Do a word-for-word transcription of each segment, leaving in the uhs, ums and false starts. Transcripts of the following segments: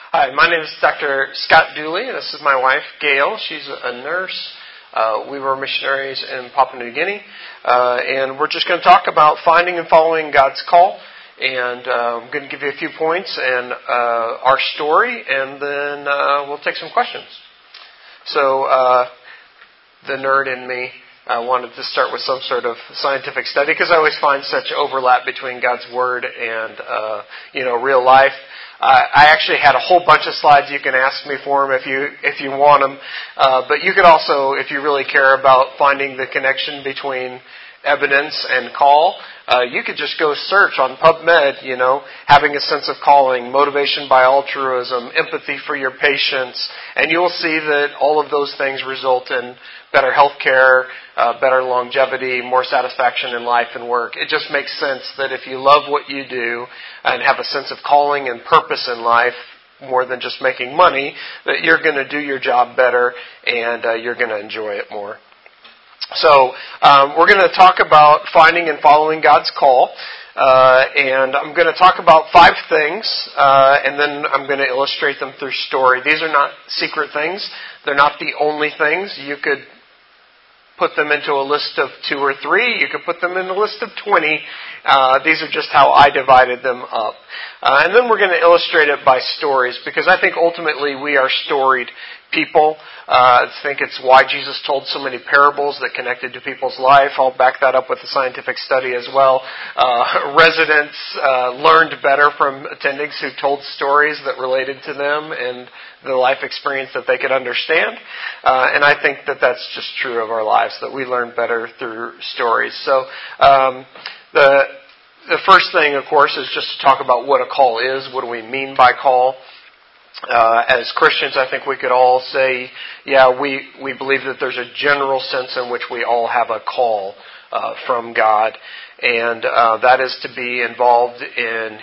Hi, my name is Doctor Scott Dooley. This is my wife, Gail. She's a nurse. Uh, we were missionaries in Papua New Guinea. Uh, and we're just going to talk about finding and following God's call. And uh, I'm going to give you a few points and uh, our story, and then uh, we'll take some questions. So uh, the nerd in me I wanted to start with some sort of scientific study because I always find such overlap between God's Word and, uh, you know, real life. Uh, I actually had a whole bunch of slides you can ask me for them if you if you want them. Uh, but you could also, if you really care about finding the connection between evidence and call, uh, you could just go search on PubMed, you know, having a sense of calling, motivation by altruism, empathy for your patients, and you will see that all of those things result in better health care, uh, better longevity, more satisfaction in life and work. It just makes sense that if you love what you do and have a sense of calling and purpose in life, more than just making money, that you're going to do your job better and uh, you're going to enjoy it more. So um, we're going to talk about finding and following God's call. Uh, and I'm going to talk about five things, uh, and then I'm going to illustrate them through story. These are not secret things. They're not the only things. You could put them into a list of two or three. You could put them in a list of twenty. Uh, these are just how I divided them up. Uh, and then we're going to illustrate it by stories, because I think ultimately we are storied people. Uh, I think it's why Jesus told so many parables that connected to people's life. I'll back that up with a scientific study as well. Uh, residents uh, learned better from attendings who told stories that related to them and the life experience that they could understand. Uh, and I think that that's just true of our lives, that we learn better through stories. So um, the the first thing, of course, is just to talk about what a call is. What do we mean by call? Uh, as Christians, I think we could all say, yeah, we, we believe that there's a general sense in which we all have a call uh, from God, and uh, that is to be involved in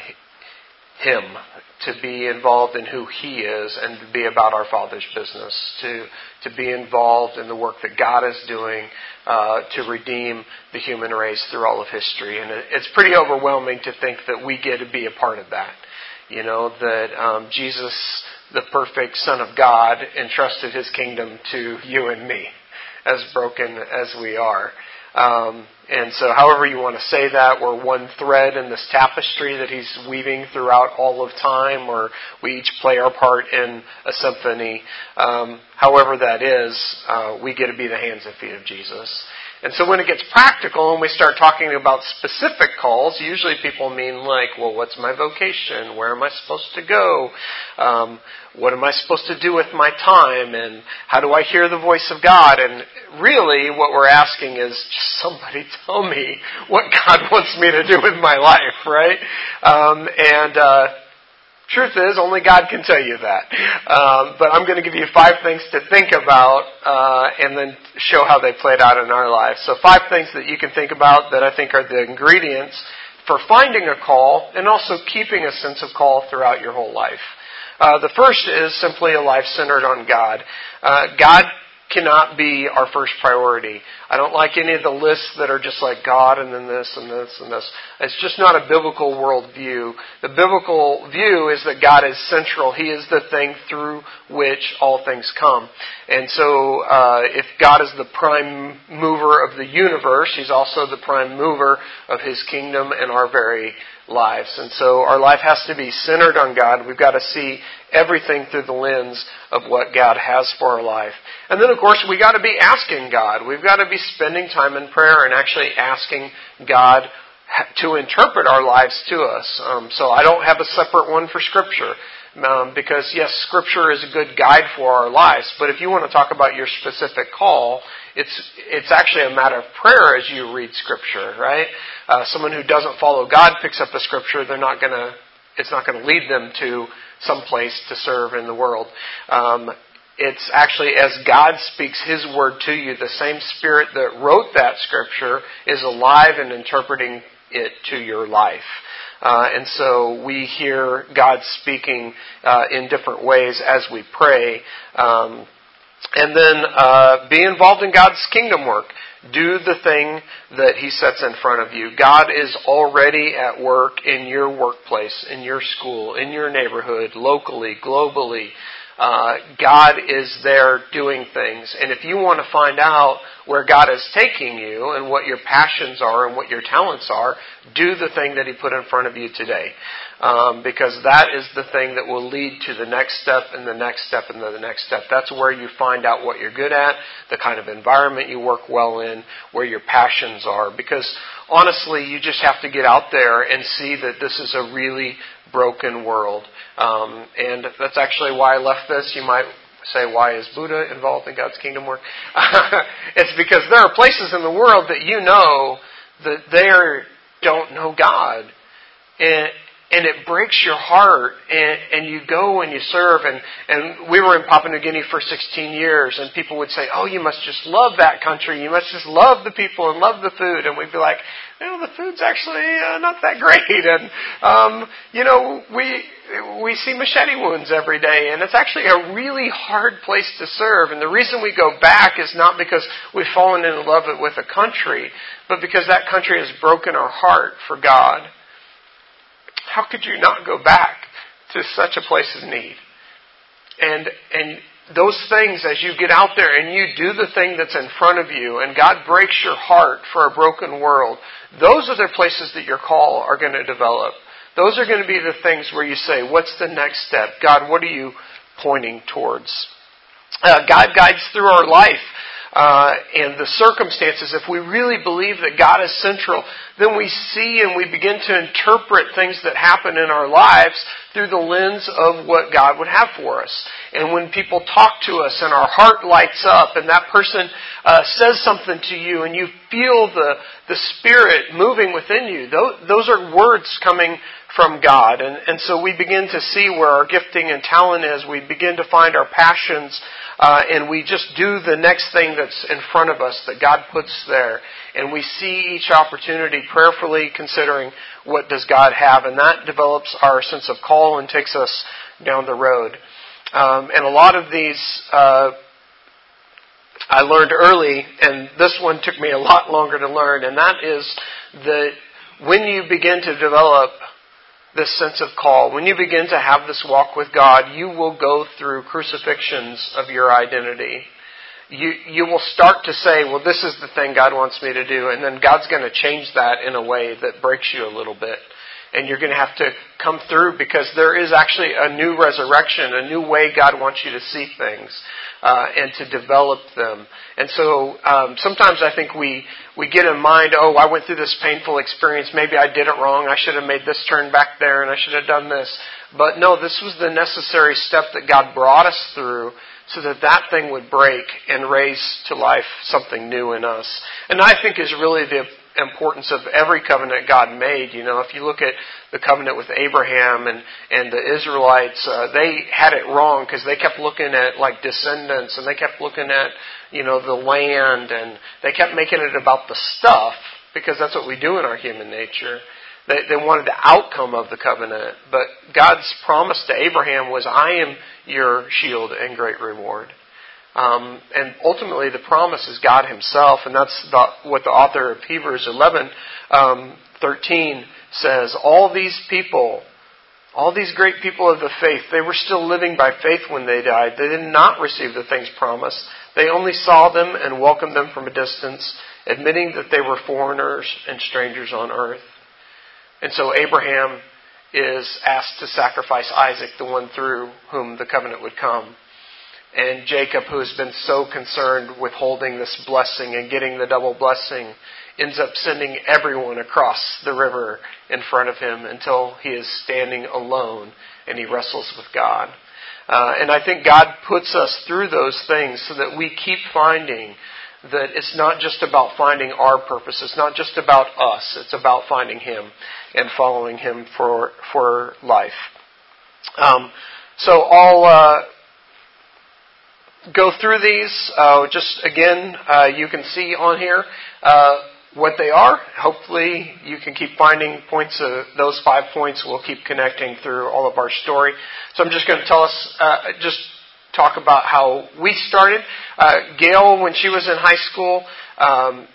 Him, to be involved in who He is, and to be about our Father's business, to to be involved in the work that God is doing uh, to redeem the human race through all of history. And it, it's pretty overwhelming to think that we get to be a part of that. You know, that um, Jesus, the perfect Son of God, entrusted His kingdom to you and me, as broken as we are. Um, and so however you want to say that, we're one thread in this tapestry that He's weaving throughout all of time, or we each play our part in a symphony. Um, however that is, uh, we get to be the hands and feet of Jesus. And so when it gets practical and we start talking about specific calls, usually people mean like, well, what's my vocation? Where am I supposed to go? Um, what am I supposed to do with my time? And how do I hear the voice of God? And really what we're asking is, just somebody tell me what God wants me to do with my life, right? Um, and uh truth is, only God can tell you that. Um, but I'm going to give you five things to think about uh, and then show how they played out in our lives. So five things that you can think about that I think are the ingredients for finding a call and also keeping a sense of call throughout your whole life. Uh, the first is simply a life centered on God. Uh, God cannot be our first priority. I don't like any of the lists that are just like God and then this and this and this. It's just not a biblical worldview. The biblical view is that God is central. He is the thing through which all things come. And so uh, if God is the prime mover of the universe, He's also the prime mover of His kingdom and our very lives. And so our life has to be centered on God. We've got to see everything through the lens of what God has for our life. And then, of course, we got to be asking God. We've got to be spending time in prayer and actually asking God to interpret our lives to us. Um, so I don't have a separate one for Scripture. Um, because, yes, Scripture is a good guide for our lives, but if you want to talk about your specific call, it's it's actually a matter of prayer as you read Scripture, right? Uh, someone who doesn't follow God picks up a Scripture, they're not going to, it's not going to lead them to some place to serve in the world. Um, it's actually as God speaks His word to you, the same Spirit that wrote that Scripture is alive and interpreting it to your life. Uh, and so we hear God speaking uh, in different ways as we pray. Um, and then uh, be involved in God's kingdom work. Do the thing that He sets in front of you. God is already at work in your workplace, in your school, in your neighborhood, locally, globally. Uh, God is there doing things. And if you want to find out where God is taking you and what your passions are and what your talents are, do the thing that He put in front of you today. Um, because that is the thing that will lead to the next step and the next step and the next step. That's where you find out what you're good at, the kind of environment you work well in, where your passions are. Because honestly, you just have to get out there and see that this is a really broken world. Um, and that's actually why I left this. You might say, why is Buddha involved in God's kingdom work? It's because there are places in the world that you know that they are, don't know God. And And it breaks your heart, and, and you go and you serve. And, and we were in Papua New Guinea for sixteen years, and people would say, oh, you must just love that country. You must just love the people and love the food. And we'd be like, no, the food's actually uh, not that great. And, um, you know, we we see machete wounds every day, and it's actually a really hard place to serve. And the reason we go back is not because we've fallen in love with a country, but because that country has broken our heart for God. How could you not go back to such a place of need? And and those things, as you get out there and you do the thing that's in front of you, and God breaks your heart for a broken world, those are the places that your call are going to develop. Those are going to be the things where you say, what's the next step? God, what are you pointing towards? Uh, God guides through our life. Uh, and the circumstances, if we really believe that God is central, then we see and we begin to interpret things that happen in our lives through the lens of what God would have for us. And when people talk to us and our heart lights up and that person uh, says something to you and you feel the, the Spirit moving within you, those, those are words coming from God. And, and so we begin to see where our gifting and talent is. We begin to find our passions. Uh, and we just do the next thing that's in front of us that God puts there. And we see each opportunity prayerfully considering what does God have. And that develops our sense of call and takes us down the road. Um, and a lot of these uh, I learned early, and this one took me a lot longer to learn. And that is that when you begin to develop this sense of call, when you begin to have this walk with God, you will go through crucifixions of your identity. You you will start to say, well, this is the thing God wants me to do, and then God's going to change that in a way that breaks you a little bit. And you're going to have to come through because there is actually a new resurrection, a new way God wants you to see things uh, and to develop them. And so um, sometimes I think we, we get in mind, oh, I went through this painful experience. Maybe I did it wrong. I should have made this turn back there and I should have done this. But no, this was the necessary step that God brought us through so that that thing would break and raise to life something new in us. And I think is really the importance of every covenant God made. You know, if you look at the covenant with Abraham and, and the Israelites, uh, they had it wrong because they kept looking at like descendants and they kept looking at, you know, the land and they kept making it about the stuff because that's what we do in our human nature. They, they wanted the outcome of the covenant. But God's promise to Abraham was, I am your shield and great reward. Um, and ultimately, the promise is God Himself, and that's the, what the author of Hebrews eleven um, thirteen says. All these people, all these great people of the faith, they were still living by faith when they died. They did not receive the things promised. They only saw them and welcomed them from a distance, admitting that they were foreigners and strangers on earth. And so Abraham is asked to sacrifice Isaac, the one through whom the covenant would come. And Jacob, who has been so concerned with holding this blessing and getting the double blessing, ends up sending everyone across the river in front of him until he is standing alone and he wrestles with God. Uh, and I think God puts us through those things so that we keep finding that it's not just about finding our purpose. It's not just about us. It's about finding Him and following Him for for life. Um, so I'll uh, go through these. Uh, just again, uh, you can see on here uh, what they are. Hopefully you can keep finding points. Of those five points will keep connecting through all of our story. So I'm just going to tell us, uh, just talk about how we started. Uh, Gail, when she was in high school, um,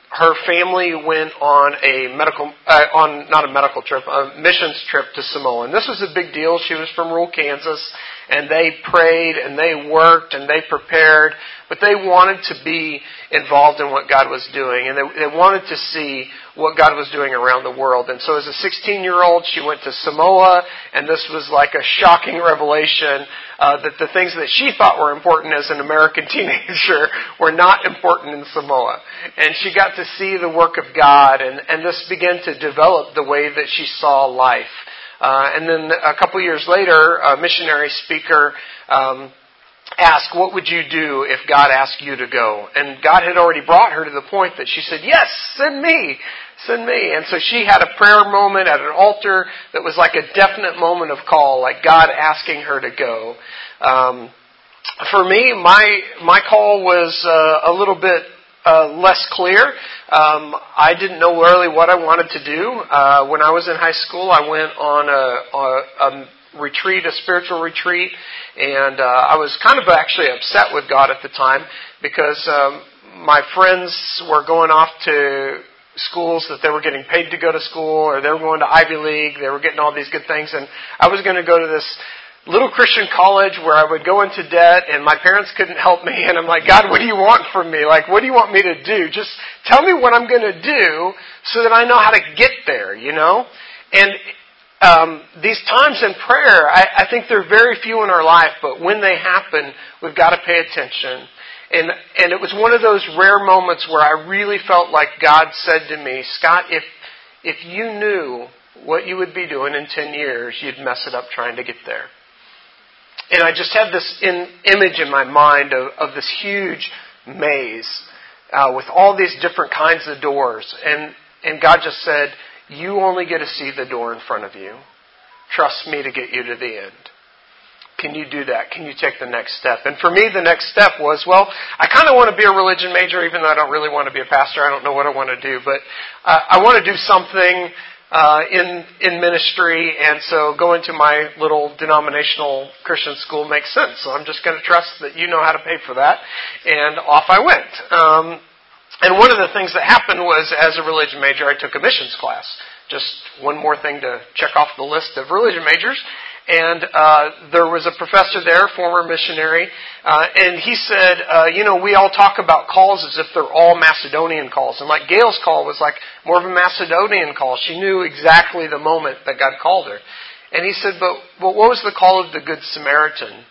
her family went on a medical, uh, on not a medical trip, a missions trip to Samoa. And this was a big deal. She was from rural Kansas, and they prayed, and they worked, and they prepared, but they wanted to be involved in what God was doing, and they, they wanted to see what God was doing around the world. And so as a sixteen-year-old, she went to Samoa, and this was like a shocking revelation uh, that the things that she thought were important as an American teenager were not important in Samoa. And she got to see the work of God, and, and this began to develop the way that she saw life. Uh, and then a couple years later, a missionary speaker um, asked, what would you do if God asked you to go? And God had already brought her to the point that she said, yes, send me, send me. And so she had a prayer moment at an altar that was like a definite moment of call, like God asking her to go. Um, for me, my my call was uh, a little bit Uh, less clear. Um, I didn't know really what I wanted to do. Uh, when I was in high school, I went on a, a, a retreat, a spiritual retreat, and uh, I was kind of actually upset with God at the time because um, my friends were going off to schools that they were getting paid to go to school, or they were going to Ivy League, they were getting all these good things, and I was going to go to this little Christian college where I would go into debt and my parents couldn't help me, and I'm like, God, what do you want from me? Like, what do you want me to do? Just tell me what I'm going to do so that I know how to get there, you know? And um, these times in prayer, I, I think they're very few in our life, but when they happen, we've got to pay attention. And and it was one of those rare moments where I really felt like God said to me, Scott, if if you knew what you would be doing in ten years, you'd mess it up trying to get there. And I just had this in, image in my mind of, of this huge maze uh, with all these different kinds of doors. And, and God just said, you only get to see the door in front of you. Trust me to get you to the end. Can you do that? Can you take the next step? And for me, the next step was, well, I kind of want to be a religion major, even though I don't really want to be a pastor. I don't know what I want to do. But uh, I want to do something Uh, in in ministry, and so going to my little denominational Christian school makes sense. So I'm just going to trust that you know how to pay for that, and off I went. Um, and one of the things that happened was, as a religion major, I took a missions class. Just one more thing to check off the list of religion majors. And uh, there was a professor there, former missionary, uh, and he said, uh, you know, we all talk about calls as if they're all Macedonian calls. And like Gail's call was like more of a Macedonian call. She knew exactly the moment that God called her. And he said, but, but what was the call of the Good Samaritan?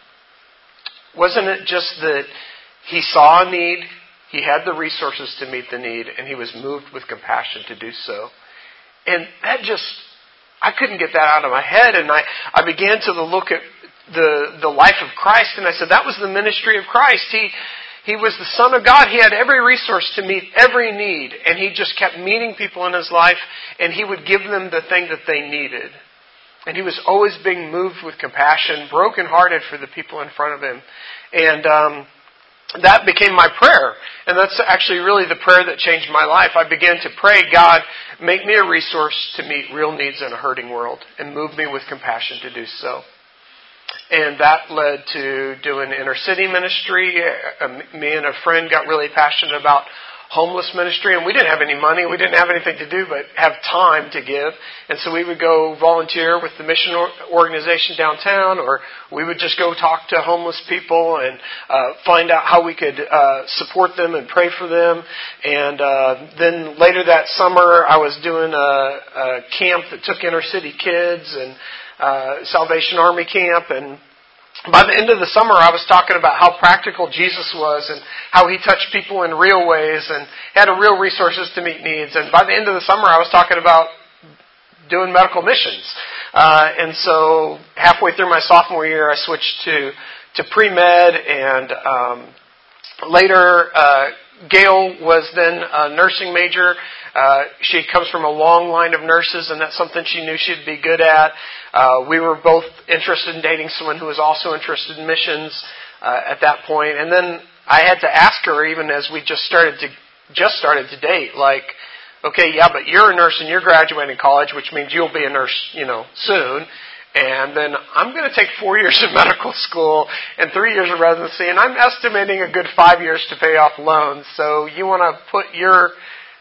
Wasn't it just that he saw a need, he had the resources to meet the need, and he was moved with compassion to do so? And that just... I couldn't get that out of my head, and I, I began to look at the the life of Christ, and I said, that was the ministry of Christ. He he was the Son of God. He had every resource to meet every need, and he just kept meeting people in his life, and he would give them the thing that they needed. And he was always being moved with compassion, brokenhearted for the people in front of him. And um that became my prayer. And that's actually really the prayer that changed my life. I began to pray, God, make me a resource to meet real needs in a hurting world and move me with compassion to do so. And that led to doing inner city ministry. Me and a friend got really passionate about homeless ministry, and we didn't have any money. We didn't have anything to do but have time to give. And so we would go volunteer with the mission organization downtown, or we would just go talk to homeless people and uh, find out how we could uh, support them and pray for them. And uh, then later that summer, I was doing a, a camp that took inner city kids, and uh, Salvation Army camp, and by the end of the summer, I was talking about how practical Jesus was and how he touched people in real ways and had a real resources to meet needs. And by the end of the summer, I was talking about doing medical missions. Uh, and so halfway through my sophomore year, I switched to, to pre-med, and um, later uh, Gail was then a nursing major. Uh, she comes from a long line of nurses, and that's something she knew she'd be good at. Uh, we were both interested in dating someone who was also interested in missions uh, at that point. And then I had to ask her, even as we just started to just started to date, like, okay, yeah, but you're a nurse and you're graduating college, which means you'll be a nurse, you know, soon. And then I'm going to take four years of medical school and three years of residency, and I'm estimating a good five years to pay off loans. So you want to put your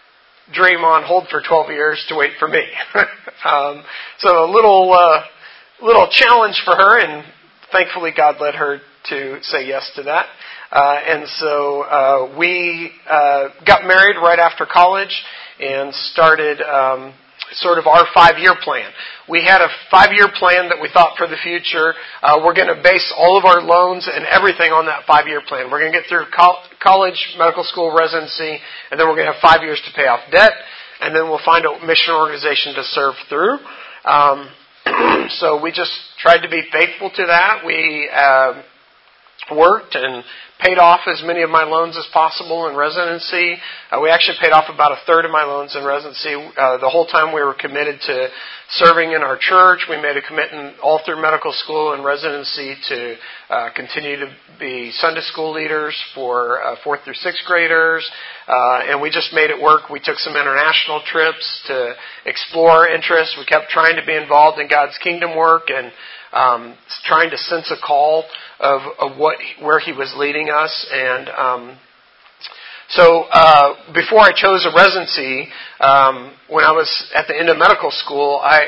dream on hold for twelve years to wait for me. um, so a little uh, little challenge for her, and thankfully God led her to say yes to that. Uh, and so uh, we uh, got married right after college and started um, sort of our five-year plan. We had a five-year plan that we thought for the future. Uh, we're going to base all of our loans and everything on that five-year plan. We're going to get through col- college, medical school, residency, and then we're going to have five years to pay off debt, and then we'll find a mission organization to serve through. Um, so we just tried to be faithful to that. We uh, worked and paid off as many of my loans as possible in residency. Uh, we actually paid off about a third of my loans in residency. Uh, the whole time we were committed to serving in our church. We made a commitment all through medical school and residency to uh, continue to be Sunday school leaders for uh, fourth through sixth graders. Uh, and we just made it work. We took some international trips to explore our interests. We kept trying to be involved in God's kingdom work and um, trying to sense a call of, of what where He was leading us. And um, so uh, before I chose a residency, um, when I was at the end of medical school, I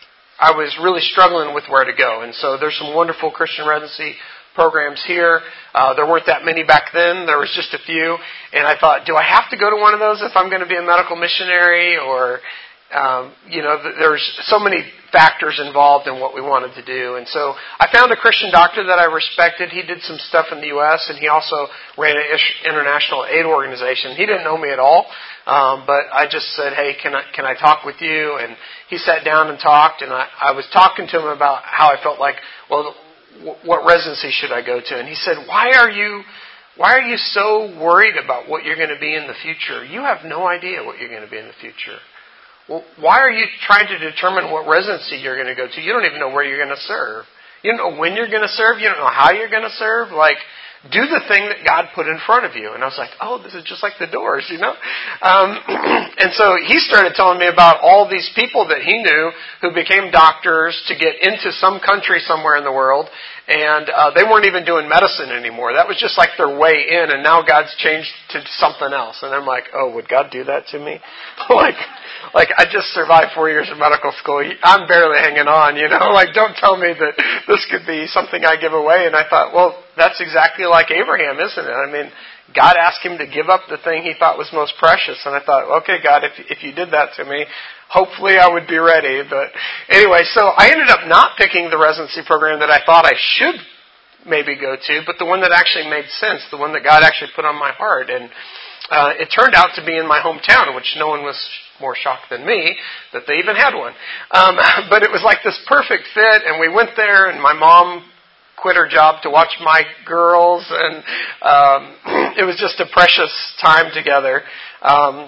I was really struggling with where to go. And so there's some wonderful Christian residency programs here. Uh, there weren't that many back then. There was just a few. And I thought, do I have to go to one of those if I'm going to be a medical missionary? Or, um, you know, there's so many factors involved in what we wanted to do. And so I found a Christian doctor that I respected. He did some stuff in the U S and he also ran an international aid organization. He didn't know me at all, um, but I just said, hey, can I can I talk with you? And he sat down and talked, and I, I was talking to him about how I felt like, well, what residency should I go to? And he said, why are you why are you so worried about what you're going to be in the future? You have no idea what you're going to be in the future. Well, why are you trying to determine what residency you're going to go to? You don't even know where you're going to serve. You don't know when you're going to serve. You don't know how you're going to serve. Like, do the thing that God put in front of you. And I was like, oh, this is just like the Doors, you know? Um, and so he started telling me about all these people that he knew who became doctors to get into some country somewhere in the world. And uh, they weren't even doing medicine anymore. That was just like their way in. And now God's changed to something else. And I'm like, oh, would God do that to me? like... Like, I just survived four years of medical school. I'm barely hanging on, you know. Like, don't tell me that this could be something I give away. And I thought, well, that's exactly like Abraham, isn't it? I mean, God asked him to give up the thing he thought was most precious. And I thought, okay, God, if if you did that to me, hopefully I would be ready. But anyway, so I ended up not picking the residency program that I thought I should maybe go to, but the one that actually made sense, the one that God actually put on my heart. And uh, it turned out to be in my hometown, which no one was more shocked than me that they even had one. Um, but it was like this perfect fit, and we went there, and my mom quit her job to watch my girls, and um, it was just a precious time together. Um,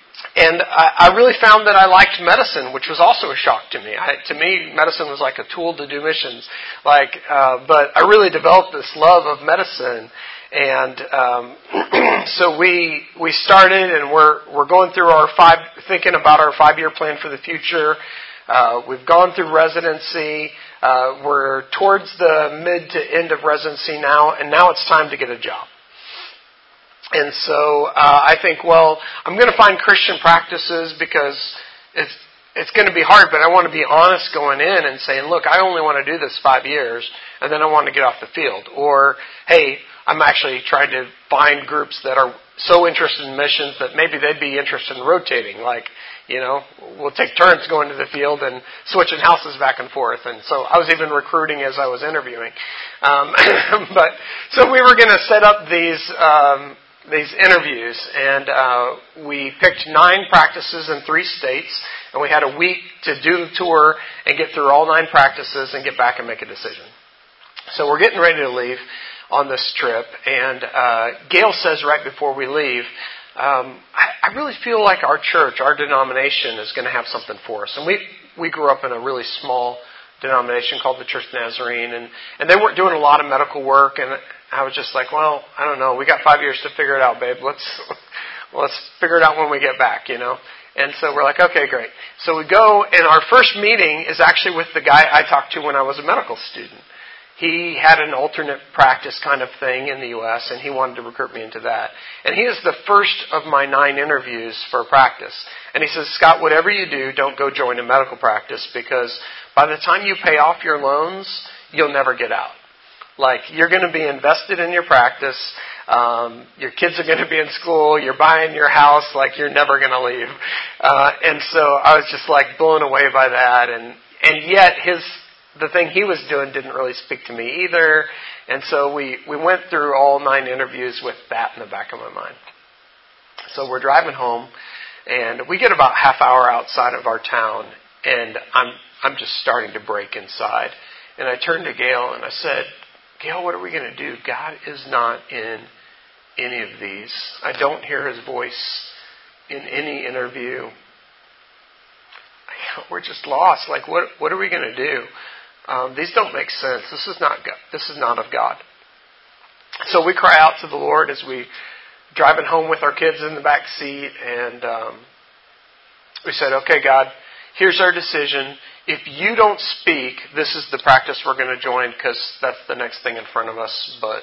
and I, I really found that I liked medicine, which was also a shock to me. I, to me, medicine was like a tool to do missions. Like, uh, but I really developed this love of medicine. And um, so we we started, and we're we're going through our five, thinking about our five-year plan for the future. Uh, we've gone through residency. Uh, we're towards the mid to end of residency now, and now it's time to get a job. And so uh, I think, well, I'm going to find Christian practices because it's it's going to be hard, but I want to be honest going in and saying, look, I only want to do this five years, and then I want to get off the field. Or, hey, I'm actually trying to find groups that are so interested in missions that maybe they'd be interested in rotating. Like, you know, we'll take turns going to the field and switching houses back and forth. And so I was even recruiting as I was interviewing. Um, but so we were going to set up these um, these interviews, and uh, we picked nine practices in three states, and we had a week to do the tour and get through all nine practices and get back and make a decision. So we're getting ready to leave on this trip, and uh, Gail says right before we leave, um, I, I really feel like our church, our denomination, is going to have something for us. And we we grew up in a really small denomination called the Church Nazarene, and, and they weren't doing a lot of medical work, and I was just like, well, I don't know, we got five years to figure it out, babe. Let's let's figure it out when we get back, you know. And so we're like, okay, great. So we go, and our first meeting is actually with the guy I talked to when I was a medical student. he had an alternate practice kind of thing in the U S, and he wanted to recruit me into that. And he is the first of my nine interviews for practice. And he says, Scott, whatever you do, don't go join a medical practice, because by the time you pay off your loans, you'll never get out. Like, you're going to be invested in your practice. Um, your kids are going to be in school. You're buying your house. Like, you're never going to leave. Uh, and so I was just like blown away by that. And, and yet his, the thing he was doing didn't really speak to me either. And so we, we went through all nine interviews with that in the back of my mind. So we're driving home, and we get about half hour outside of our town, and I'm, I'm just starting to break inside. And I turned to Gail and I said, Gail, what are we going to do? God is not in any of these. I don't hear His voice in any interview. We're just lost. Like, what what are we going to do? Um, these don't make sense. This is not God. This is not of God. So we cry out to the Lord as we driving home with our kids in the back seat, and um, we said, okay, God, here's our decision. If you don't speak, this is the practice we're going to join, because that's the next thing in front of us, but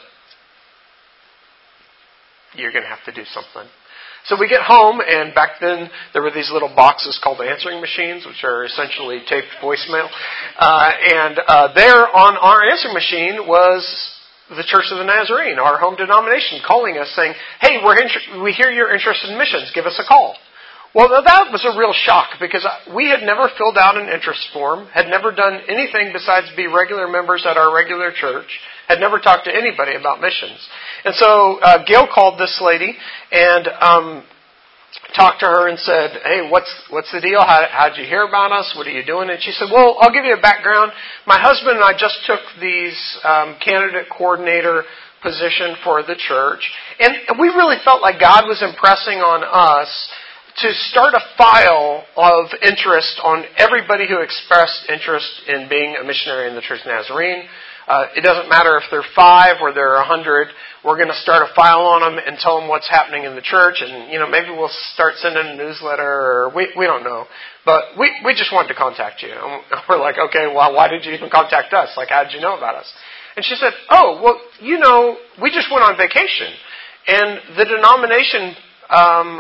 you're going to have to do something. So we get home, and back then there were these little boxes called answering machines, which are essentially taped voicemail. Uh, and uh, there on our answering machine was the Church of the Nazarene, our home denomination, calling us saying, hey, we're inter- we hear you're interested in missions. Give us a call. Well, that was a real shock, because we had never filled out an interest form, had never done anything besides be regular members at our regular church, had never talked to anybody about missions. And so uh, Gail called this lady and um, talked to her and said, hey, what's what's the deal? How how'd you hear about us? What are you doing? And she said, well, I'll give you a background. My husband and I just took these um, candidate coordinator position for the church, and we really felt like God was impressing on us to start a file of interest on everybody who expressed interest in being a missionary in the Church of Nazarene. Uh, it doesn't matter if they're five or they're a hundred. We're going to start a file on them and tell them what's happening in the church. And, you know, maybe we'll start sending a newsletter, or we we don't know. But we, we just wanted to contact you. And we're like, okay, well, why did you even contact us? Like, how did you know about us? And she said, oh, well, you know, we just went on vacation. And the denomination um,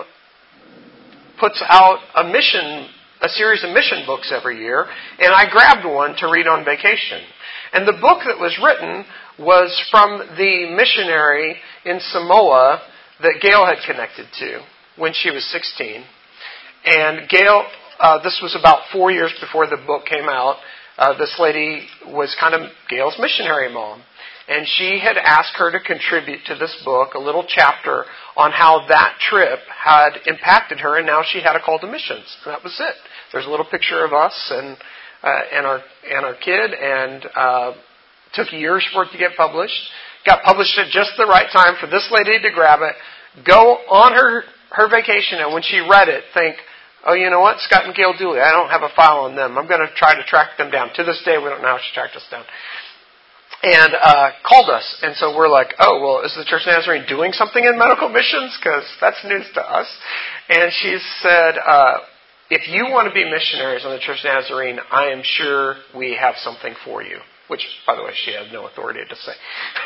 puts out a mission, a series of mission books every year, and I grabbed one to read on vacation. And the book that was written was from the missionary in Samoa that Gail had connected to when she was sixteen. And Gail, uh, this was about four years before the book came out, uh, this lady was kind of Gail's missionary mom. And she had asked her to contribute to this book a little chapter on how that trip had impacted her, and now she had a call to missions. And that was it. There's a little picture of us and uh, and our and our kid, and uh, took years for it to get published. Got published at just the right time for this lady to grab it, go on her, her vacation, and when she read it, think, oh, you know what, Scott and Gail Dooley, I don't have a file on them. I'm going to try to track them down. To this day, we don't know how she tracked us down. And uh, called us. And so we're like, oh, well, is the Church of Nazarene doing something in medical missions? Because that's news to us. And she said, uh, if you want to be missionaries on the Church of Nazarene, I am sure we have something for you. Which, by the way, she had no authority to say.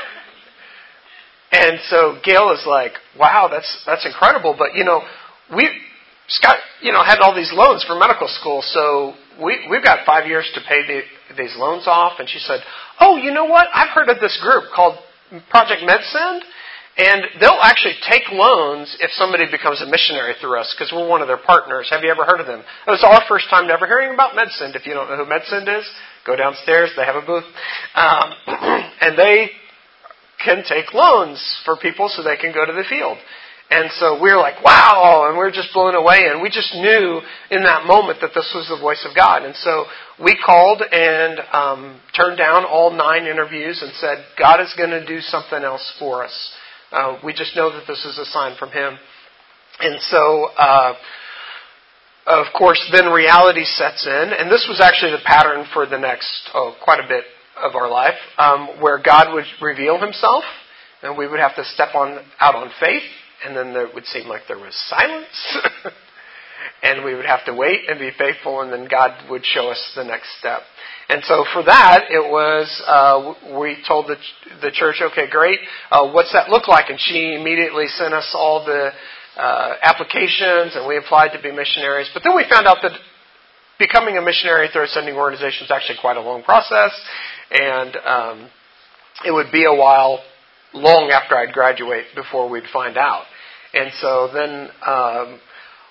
And so Gail is like, wow, that's that's incredible. But, you know, we, Scott, you know, had all these loans for medical school, so we, we've got five years to pay the, these loans off. And she said, oh, you know what? I've heard of this group called Project MedSend, and they'll actually take loans if somebody becomes a missionary through us, because we're one of their partners. Have you ever heard of them? It was our first time ever hearing about MedSend. If you don't know who MedSend is, go downstairs. They have a booth. Um, and they can take loans for people so they can go to the field. And so we were like, wow, and we were just blown away. And we just knew in that moment that this was the voice of God. And so we called and um, turned down all nine interviews and said, God is going to do something else for us. Uh, we just know that this is a sign from Him. And so, uh, of course, then reality sets in. And this was actually the pattern for the next, oh, quite a bit of our life, um, where God would reveal Himself, and we would have to step on out on faith. And then there would seem like there was silence. and we would have to wait and be faithful, and then God would show us the next step. And so for that, it was, uh, we told the, the church, okay, great, uh, what's that look like? And she immediately sent us all the uh, applications, and we applied to be missionaries. But then we found out that becoming a missionary through a sending organization is actually quite a long process, and um, it would be a while, long after I'd graduate, before we'd find out. And so then, um,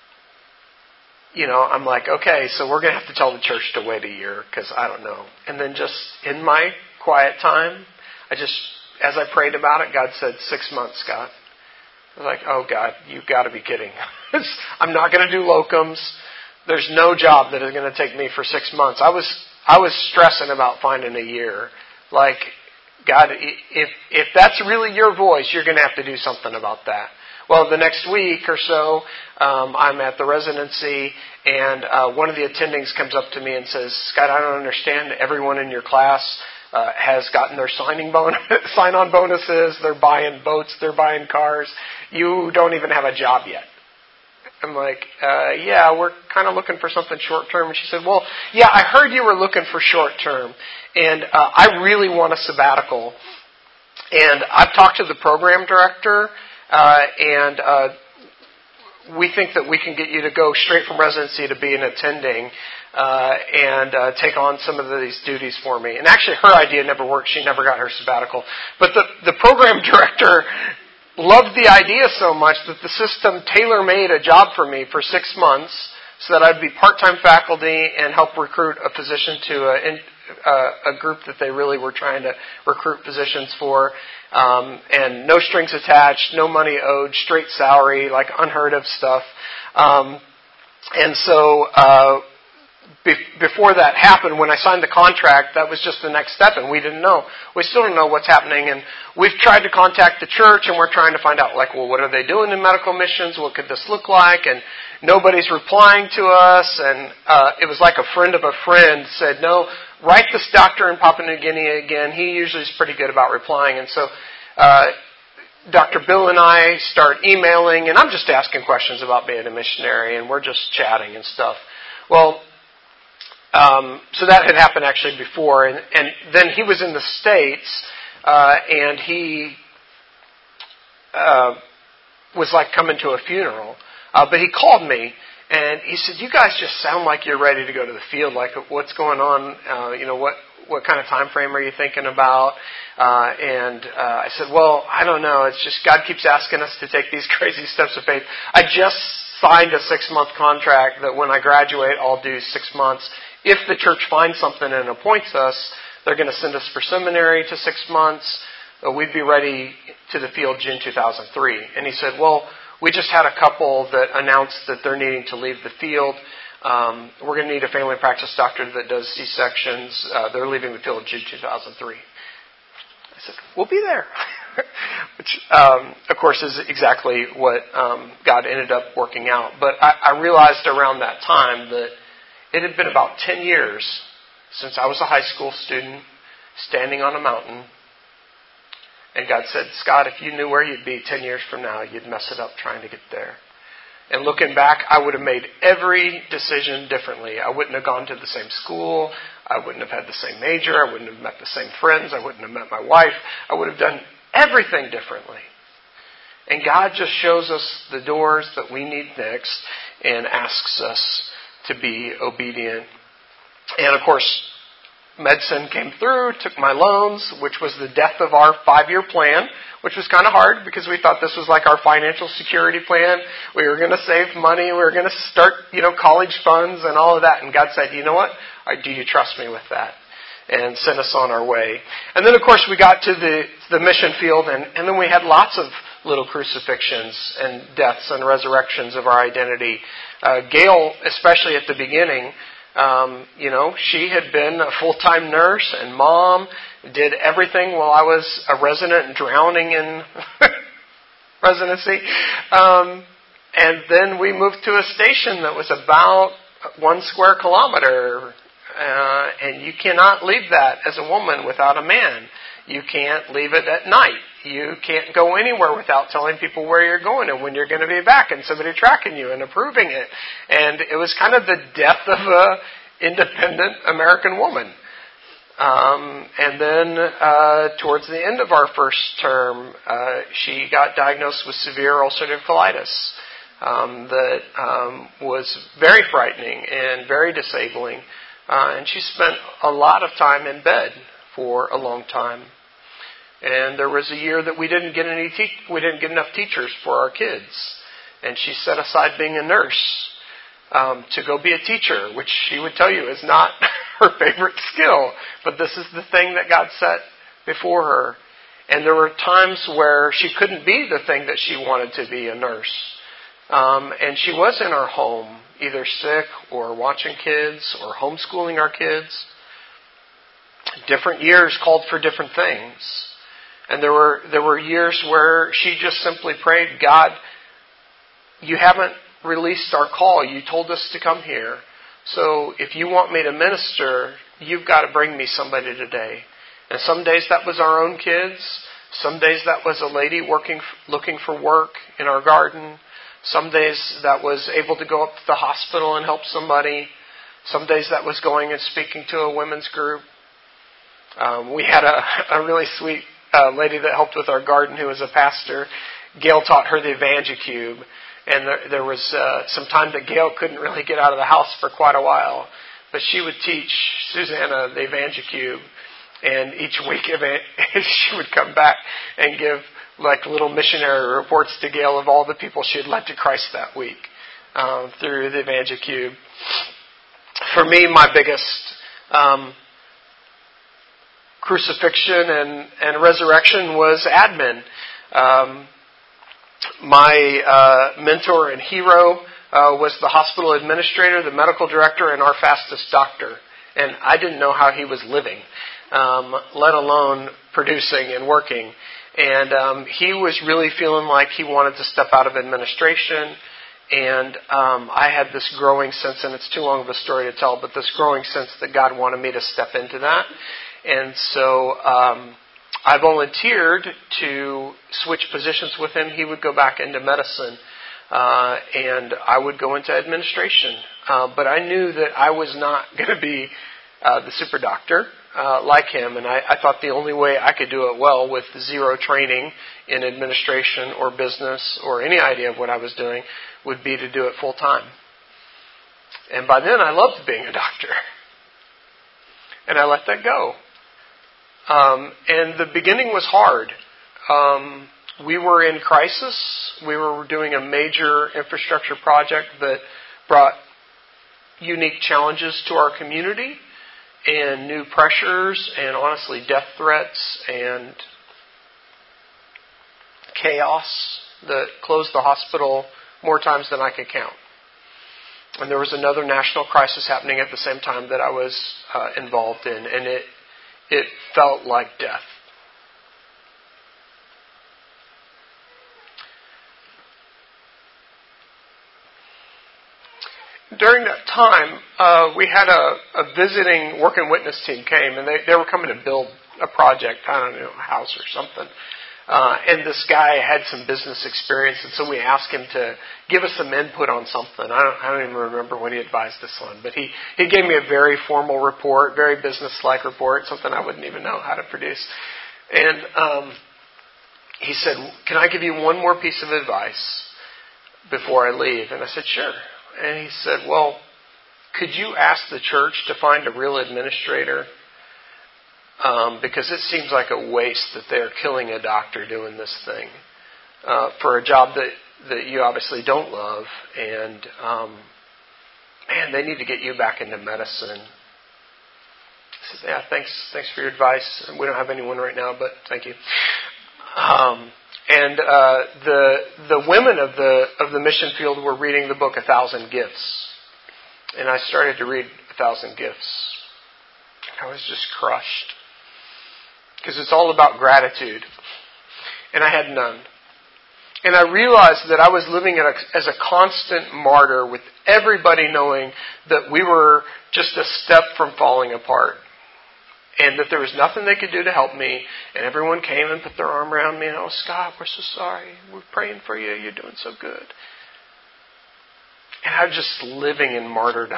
you know, I'm like, okay, so we're going to have to tell the church to wait a year because I don't know. And then just in my quiet time, I just, as I prayed about it, God said, six months, Scott. I was like, oh, God, you've got to be kidding. I'm not going to do locums. There's no job that is going to take me for six months. I was I was stressing about finding a year. Like, God, if if that's really your voice, you're going to have to do something about that. Well, the next week or so, um, I'm at the residency, and uh, one of the attendings comes up to me and says, Scott, I don't understand. Everyone in your class uh, has gotten their signing bon- sign-on bonuses. They're buying boats. They're buying cars. You don't even have a job yet. I'm like, uh, yeah, we're kind of looking for something short-term. And she said, well, yeah, I heard you were looking for short-term, and uh, I really want a sabbatical. And I've talked to the program director, uh, and uh, we think that we can get you to go straight from residency to be an attending uh, and uh, take on some of these duties for me. And actually, her idea never worked. She never got her sabbatical. But the, the program director loved the idea so much that the system tailor-made a job for me for six months so that I'd be part-time faculty and help recruit a position to a, a, a group that they really were trying to recruit positions for. Um, and no strings attached, no money owed, straight salary, like unheard of stuff. Um, and so uh, be- before that happened, when I signed the contract, that was just the next step, and we didn't know. We still don't know what's happening, and we've tried to contact the church, and we're trying to find out, like, well, what are they doing in medical missions? What could this look like? And nobody's replying to us, and uh, it was like a friend of a friend said, no, write this doctor in Papua New Guinea again. He usually is pretty good about replying. And so uh, Doctor Bill and I start emailing, and I'm just asking questions about being a missionary, and we're just chatting and stuff. Well, um, so that had happened actually before, and, and then he was in the States, uh, and he uh, was like coming to a funeral. Uh, but he called me, and he said, you guys just sound like you're ready to go to the field. Like, what's going on? Uh, you know, what, what kind of time frame are you thinking about? Uh, and uh, I said, well, I don't know. It's just God keeps asking us to take these crazy steps of faith. I just signed a six-month contract that when I graduate, I'll do six months. If the church finds something and appoints us, they're going to send us for seminary to six months. Uh, we'd be ready to the field June two thousand three. And he said, well, we just had a couple that announced that they're needing to leave the field. Um, we're going to need a family practice doctor that does C-sections. Uh, they're leaving the field June two thousand three. I said, we'll be there. Which, um, of course, is exactly what um, God ended up working out. But I, I realized around that time that it had been about ten years since I was a high school student standing on a mountain. And God said, Scott, if you knew where you'd be ten years from now, you'd mess it up trying to get there. And looking back, I would have made every decision differently. I wouldn't have gone to the same school. I wouldn't have had the same major. I wouldn't have met the same friends. I wouldn't have met my wife. I would have done everything differently. And God just shows us the doors that we need next and asks us to be obedient. And of course, medicine came through, took my loans, which was the death of our five-year plan, which was kind of hard because we thought this was like our financial security plan. We were going to save money. We were going to start, you know, college funds and all of that. And God said, you know what? Do you trust me with that? And sent us on our way. And then, of course, we got to the, the mission field, and, and then we had lots of little crucifixions and deaths and resurrections of our identity. Uh, Gail, especially at the beginning, Um, you know, she had been a full-time nurse and mom, did everything while I was a resident and drowning in residency. Um, and then we moved to a station that was about one square kilometer. Uh, and you cannot leave that as a woman without a man. You can't leave it at night. You can't go anywhere without telling people where you're going and when you're going to be back and somebody tracking you and approving it. And it was kind of the death of a independent American woman. Um, and then uh, towards the end of our first term, uh, she got diagnosed with severe ulcerative colitis um, that um, was very frightening and very disabling. Uh, and she spent a lot of time in bed for a long time. And there was a year that we didn't get any te- we didn't get enough teachers for our kids. And she set aside being a nurse um, to go be a teacher, which she would tell you is not her favorite skill. But this is the thing that God set before her. And there were times where she couldn't be the thing that she wanted to be, a nurse. Um, and she was in our home, either sick or watching kids or homeschooling our kids. Different years called for different things. And there were there were years where she just simply prayed, God, you haven't released our call. You told us to come here. So if you want me to minister, you've got to bring me somebody today. And some days that was our own kids. Some days that was a lady working, looking for work in our garden. Some days that was able to go up to the hospital and help somebody. Some days that was going and speaking to a women's group. Um, we had a, a really sweet uh, lady that helped with our garden who was a pastor. Gail taught her the EvangeCube. And there, there was uh, some time that Gail couldn't really get out of the house for quite a while. But she would teach Susanna the EvangeCube. And each week she would come back and give like little missionary reports to Gail of all the people she had led to Christ that week um, through the EvangeCube. For me, my biggest um, crucifixion and, and resurrection was admin. Um, my uh, mentor and hero uh, was the hospital administrator, the medical director, and our fastest doctor. And I didn't know how he was living, um, let alone producing and working. And um, he was really feeling like he wanted to step out of administration. And um, I had this growing sense, and it's too long of a story to tell, but this growing sense that God wanted me to step into that. And so um, I volunteered to switch positions with him. He would go back into medicine, uh, and I would go into administration. Uh, but I knew that I was not going to be uh, the super doctor uh, like him, and I, I thought the only way I could do it well with zero training in administration or business or any idea of what I was doing would be to do it full time. And by then I loved being a doctor. And I let that go. Um, and the beginning was hard. Um, we were in crisis. We were doing a major infrastructure project that brought unique challenges to our community and new pressures and honestly death threats and chaos that closed the hospital more times than I could count. And there was another national crisis happening at the same time that I was uh, involved in, and it it felt like death. During that time, uh, we had a, a visiting work and witness team came, and they, they were coming to build a project, I don't know, a house or something. Uh, and this guy had some business experience, and so we asked him to give us some input on something. I don't, I don't even remember what he advised us on, but he, he gave me a very formal report, very business-like report, something I wouldn't even know how to produce. And um, he said, "Can I give you one more piece of advice before I leave?" And I said, "Sure." And he said, "Well, could you ask the church to find a real administrator? Um, because it seems like a waste that they're killing a doctor doing this thing uh, for a job that, that you obviously don't love. And, um, man, they need to get you back into medicine." I said, "Yeah, thanks thanks for your advice. We don't have anyone right now, but thank you." Um, and uh, the the women of the of the mission field were reading the book A Thousand Gifts. And I started to read A Thousand Gifts. I was just crushed. Because it's all about gratitude. And I had none. And I realized that I was living in a, as a constant martyr with everybody knowing that we were just a step from falling apart. and that there was nothing they could do to help me. And everyone came and put their arm around me, and oh, Scott, we're so sorry. We're praying for you. You're doing so good. And I was just living in martyrdom.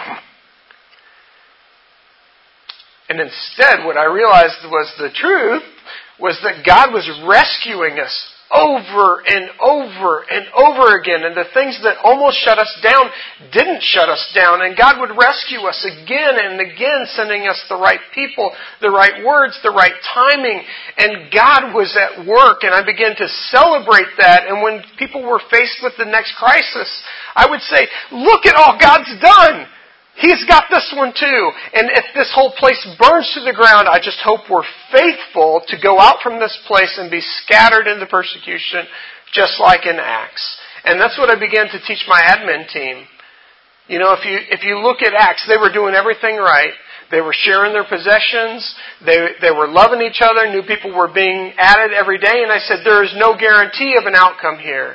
And instead, what I realized was the truth was that God was rescuing us over and over and over again. And the things that almost shut us down didn't shut us down. And God would rescue us again and again, sending us the right people, the right words, the right timing. And God was at work, and I began to celebrate that. And when people were faced with the next crisis, I would say, look at all God's done. He's got this one too. And if this whole place burns to the ground, I just hope we're faithful to go out from this place and be scattered into persecution, just like in Acts. And that's what I began to teach my admin team. You know, if you if you look at Acts, they were doing everything right. They were sharing their possessions. They they were loving each other. New people were being added every day. And I said, there is no guarantee of an outcome here.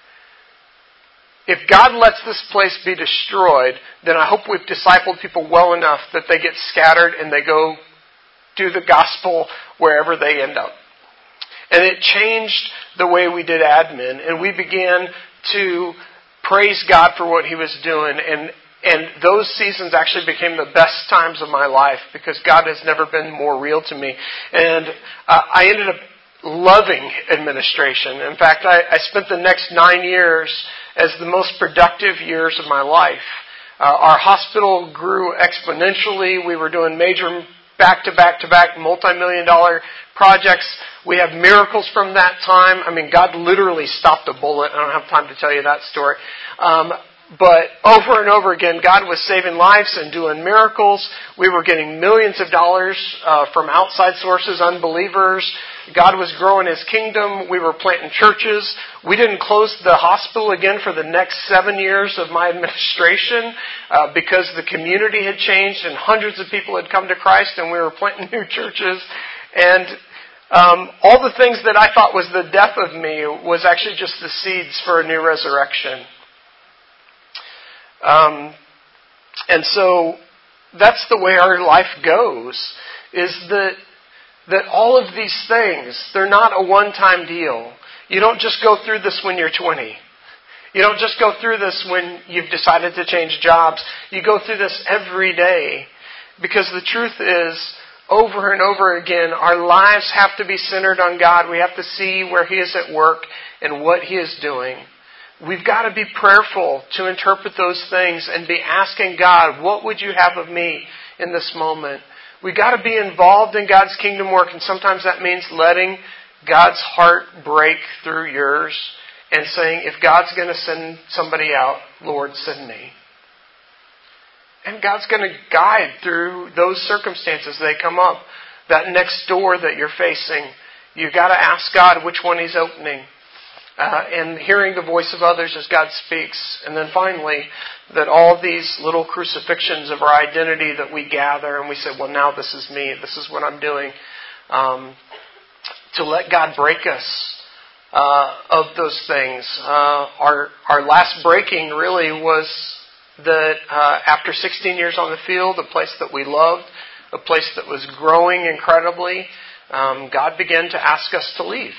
If God lets this place be destroyed, then I hope we've discipled people well enough that they get scattered and they go do the gospel wherever they end up. And it changed the way we did admin, and we began to praise God for what He was doing. And, and those seasons actually became the best times of my life because God has never been more real to me. And uh, I ended up loving administration. In fact, I, I spent the next nine years as the most productive years of my life. Uh, our hospital grew exponentially. We were doing major back-to-back-to-back multi-million dollar projects. We have miracles from that time. I mean, God literally stopped a bullet. I don't have time to tell you that story. Um, but over and over again, God was saving lives and doing miracles. We were getting millions of dollars uh, from outside sources, unbelievers. God was growing His kingdom. We were planting churches. We didn't close the hospital again for the next seven years of my administration uh, because the community had changed and hundreds of people had come to Christ, and we were planting new churches. And um, all the things that I thought was the death of me was actually just the seeds for a new resurrection. Um, and so that's the way our life goes, is that that all of these things, they're not a one-time deal. You don't just go through this when you're twenty. You don't just go through this when you've decided to change jobs. You go through this every day. Because the truth is, over and over again, our lives have to be centered on God. We have to see where He is at work and what He is doing. We've got to be prayerful to interpret those things and be asking God, what would you have of me in this moment? We've got to be involved in God's kingdom work, and sometimes that means letting God's heart break through yours and saying, if God's going to send somebody out, Lord, send me. And God's going to guide through those circumstances they come up. That next door that you're facing, you've got to ask God which one He's opening. Uh, and hearing the voice of others as God speaks. And then finally, that all these little crucifixions of our identity that we gather and we say, well, now this is me, this is what I'm doing. Um, to let God break us uh, of those things. Uh, our, our last breaking really was that uh, after sixteen years on the field, a place that we loved, a place that was growing incredibly, um, God began to ask us to leave.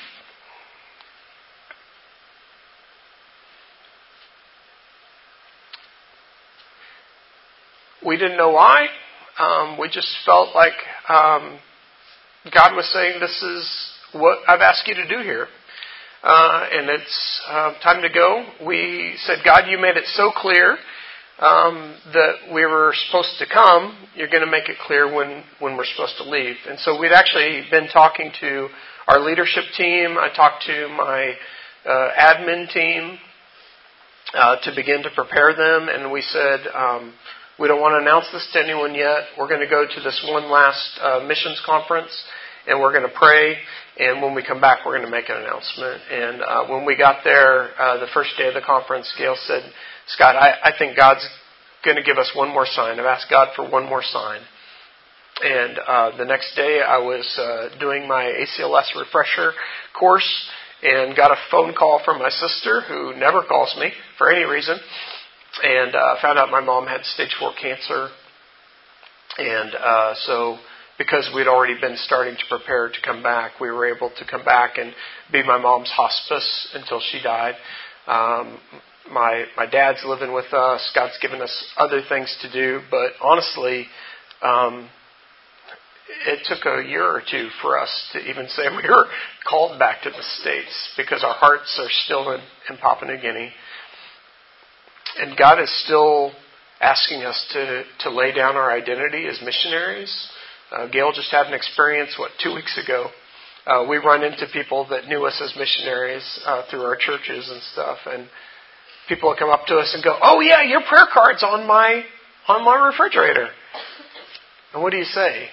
We didn't know why. Um, we just felt like um, God was saying, this is what I've asked you to do here. Uh, and it's uh, time to go. We said, God, you made it so clear um, that we were supposed to come. You're going to make it clear when, when we're supposed to leave. And so we'd actually been talking to our leadership team. I talked to my uh, admin team uh, to begin to prepare them. And we said, um, we don't want to announce this to anyone yet. We're going to go to this one last uh, missions conference, and we're going to pray. And when we come back, we're going to make an announcement. And uh, when we got there, uh, the first day of the conference, Gail said, Scott, I, I think God's going to give us one more sign. I've asked God for one more sign. And uh, the next day, I was uh, doing my A C L S refresher course and got a phone call from my sister, who never calls me for any reason. And uh, found out my mom had stage four cancer. And uh, so because we'd already been starting to prepare to come back, we were able to come back and be my mom's hospice until she died. Um, my my dad's living with us. God's given us other things to do, but honestly, um, it took a year or two for us to even say we were called back to the States, because our hearts are still in, in Papua New Guinea. And God is still asking us to, to lay down our identity as missionaries. Uh, Gail just had an experience, what, two weeks ago. Uh, we run into people that knew us as missionaries uh, through our churches and stuff. And people will come up to us and go, "Oh yeah, your prayer card's on my on my refrigerator." And what do you say?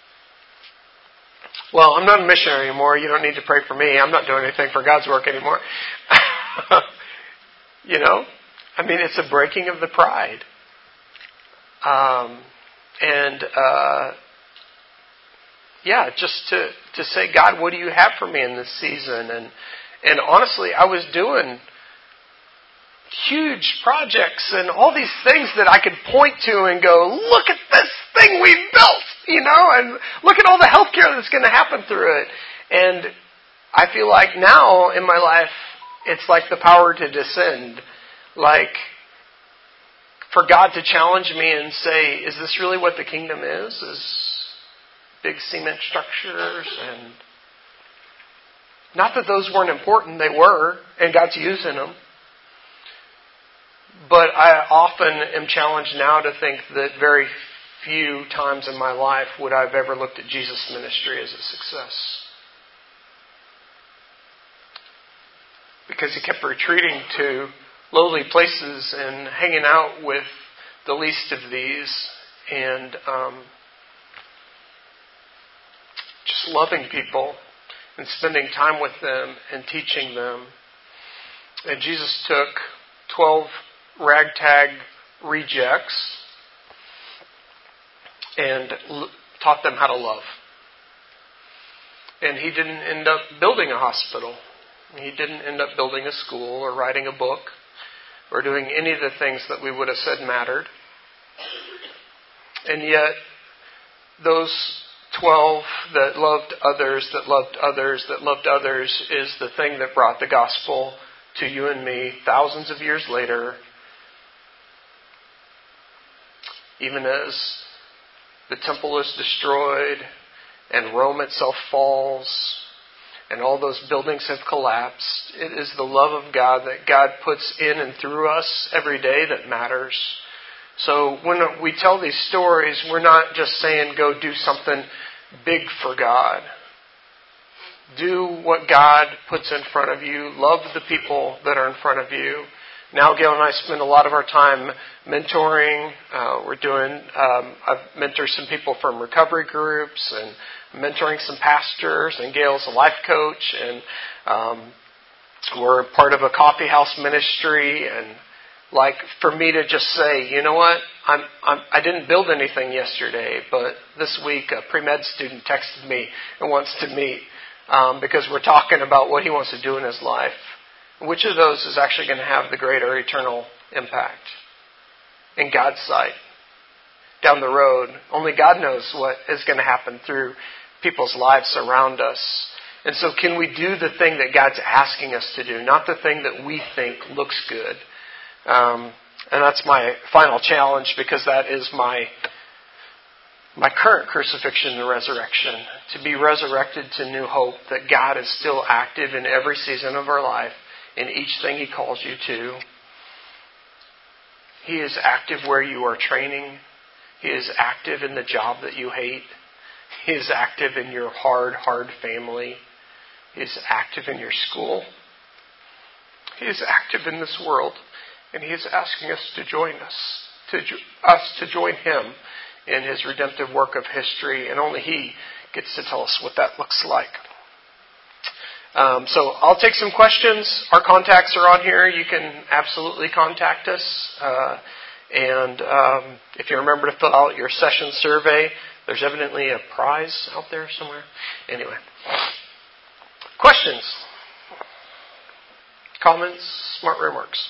"Well, I'm not a missionary anymore. You don't need to pray for me. I'm not doing anything for God's work anymore." You know? I mean, it's a breaking of the pride. Um, and, uh, yeah, just to, to say, "God, what do you have for me in this season?" And, and honestly, I was doing huge projects and all these things that I could point to and go, "Look at this thing we built," you know, and look at all the healthcare that's going to happen through it. And I feel like now in my life, it's like the power to descend. Like, for God to challenge me and say, "Is this really what the kingdom is? Is big cement structures?" And not that those weren't important, they were, and God's using them. But I often am challenged now to think that very few times in my life would I have ever looked at Jesus' ministry as a success. Because he kept retreating to lowly places and hanging out with the least of these, and um, just loving people and spending time with them and teaching them. And Jesus took twelve ragtag rejects and l- taught them how to love. And he didn't end up building a hospital. He didn't end up building a school or writing a book or doing any of the things that we would have said mattered. And yet, those twelve that loved others, that loved others, that loved others is the thing that brought the gospel to you and me thousands of years later. Even as the temple is destroyed and Rome itself falls and all those buildings have collapsed, it is the love of God that God puts in and through us every day that matters. So when we tell these stories, we're not just saying go do something big for God. Do what God puts in front of you. Love the people that are in front of you. Now Gail and I spend a lot of our time mentoring. Uh, we're doing, um, I've mentored some people from recovery groups and mentoring some pastors, and Gail's a life coach, and um, we're part of a coffee house ministry. And like for me to just say, you know what, I'm, I'm, I didn't build anything yesterday, but this week a pre-med student texted me and wants to meet um, because we're talking about what he wants to do in his life. Which of those is actually going to have the greater eternal impact in God's sight down the road? Only God knows what is going to happen through people's lives around us. And so can we do the thing that God's asking us to do, not the thing that we think looks good? Um, and that's my final challenge, because that is my my current crucifixion and resurrection, to be resurrected to new hope, that God is still active in every season of our life, in each thing He calls you to. He is active where you are training. He is active in the job that you hate. He is active in your hard, hard family. He is active in your school. He is active in this world. And He is asking us to join us, to jo- us to join Him in His redemptive work of history. And only He gets to tell us what that looks like. Um, so I'll take some questions. Our contacts are on here. You can absolutely contact us. Uh, and um, if you remember to fill out your session survey, there's evidently a prize out there somewhere. Anyway. Questions? Comments? Smart remarks?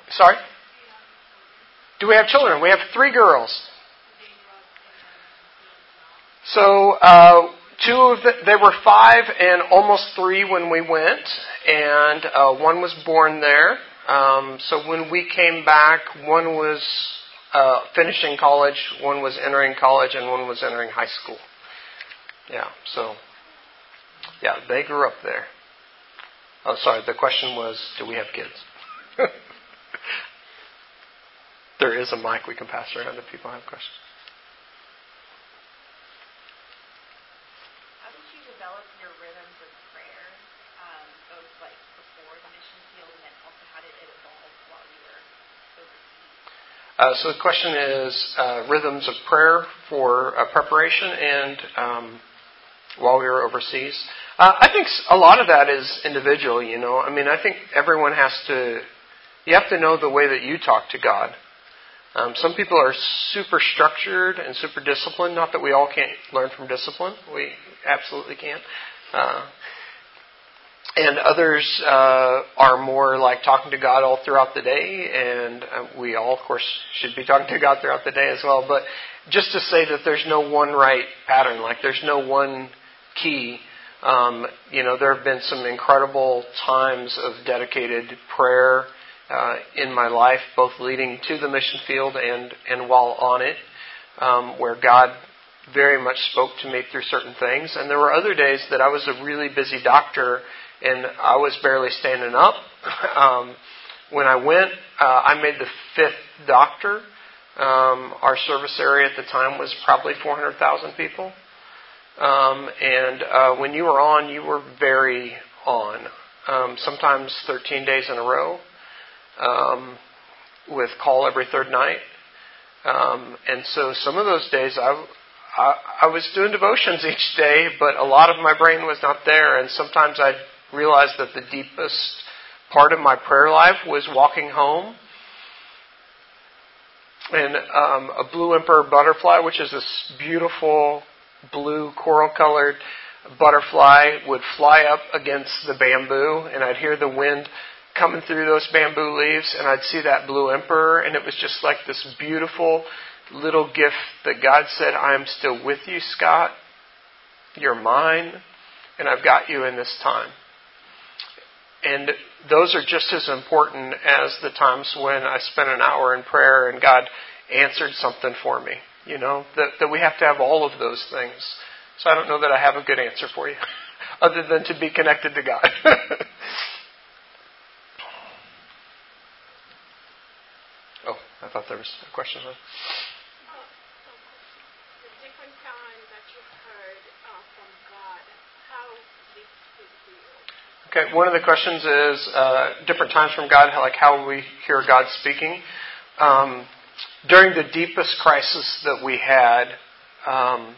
Sorry? Do we have children? We have three girls. So, uh, two of the, they were five and almost three when we went, and uh, one was born there. Um, so when we came back, one was uh, finishing college, one was entering college, and one was entering high school. Yeah, so, yeah, they grew up there. Oh, sorry, the question was, do we have kids? There is a mic we can pass around if people have questions. How did you develop your rhythms of prayer, um, both like before the mission field, and then also how did it evolve while you were overseas? Uh, so the question is uh, rhythms of prayer for uh, preparation and um, while we were overseas. Uh, I think a lot of that is individual, you know. I mean, I think everyone has to, you have to know the way that you talk to God. Um, some people are super structured and super disciplined. Not that we all can't learn from discipline. We absolutely can. Uh, and others uh, are more like talking to God all throughout the day. And uh, we all, of course, should be talking to God throughout the day as well. But just to say that there's no one right pattern, like there's no one key. Um, you know, there have been some incredible times of dedicated prayer Uh, in my life, both leading to the mission field and, and while on it, um, where God very much spoke to me through certain things. And there were other days that I was a really busy doctor and I was barely standing up. um, when I went, uh, I made the fifth doctor. Um, our service area at the time was probably four hundred thousand people. Um, and uh, when you were on, you were very on. Um, sometimes thirteen days in a row. Um, with call every third night. Um, and so some of those days I, I, I was doing devotions each day, but a lot of my brain was not there. And sometimes I realized that the deepest part of my prayer life was walking home. And um, a blue emperor butterfly, which is this beautiful blue coral-colored butterfly, would fly up against the bamboo, and I'd hear the wind coming through those bamboo leaves, and I'd see that blue emperor, and it was just like this beautiful little gift that God said, I am still with you, Scott. You're mine, and I've got you in this time. And those are just as important as the times when I spent an hour in prayer and God answered something for me. You know, that, that we have to have all of those things. So I don't know that I have a good answer for you, other than to be connected to God. Oh, I thought there was a question. Uh, the different time that you heard uh, from God, how did it feel? Okay, one of the questions is uh, different times from God, how, like how we hear God speaking. Um, during the deepest crisis that we had, um,